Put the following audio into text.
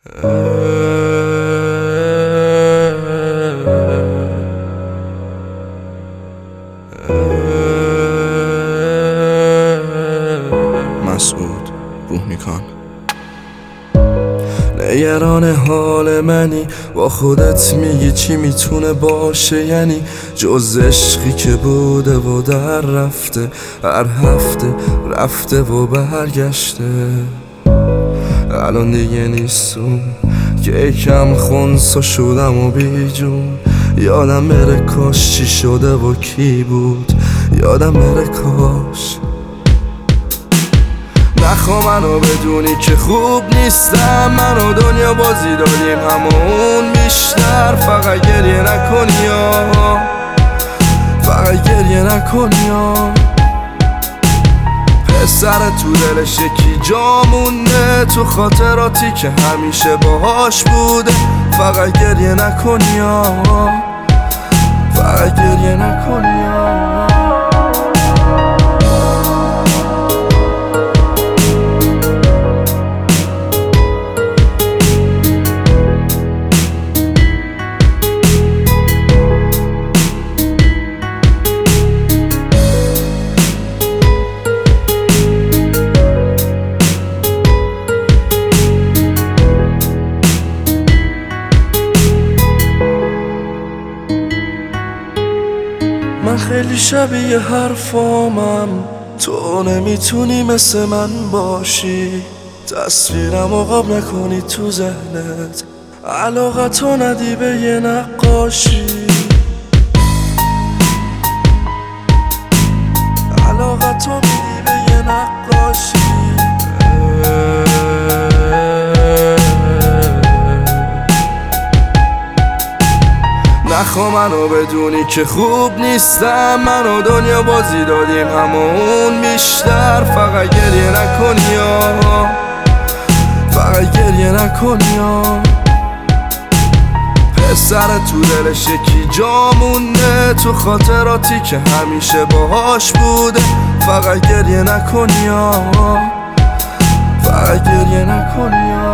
مسعود بوهنیکان. نگران حال منی، با خودت میگی چی میتونه باشه، یعنی جز عشقی که بوده و در رفته، هر هفته رفته و برگشته. الان دیگه نیستم که یکم خونسا شدم و بی جون. یادم بره کاش چی شده و کی بود، یادم بره کاش. نخوا منو بدونی که خوب نیستم، من و دنیا بازی داریم همون بیشتر. فقط گریه نکنی یا فقط گریه نکنی یا پسر تو دلش یکی جا مونده، تو خاطراتی که همیشه باهاش بوده. فقط گریه نکنی یا فقط گریه نکنی یا من خیلی شبیه حرفامم، تو نمیتونی مثل من باشی. تصویرم قاب نکنی تو ذهنت، علاقتو ندی به یه نقاشی. علاقتو میدی به یه نقاشی. نخوا منو بدونی که خوب نیستم، من و دنیا بازی دادیم همون بیشتر. فقط گریه نکنی یا فقط گریه نکنی یا پسر تو دلش یکی جا مونده، تو خاطراتی که همیشه باهاش بوده. فقط گریه نکنی یا فقط گریه نکنی یا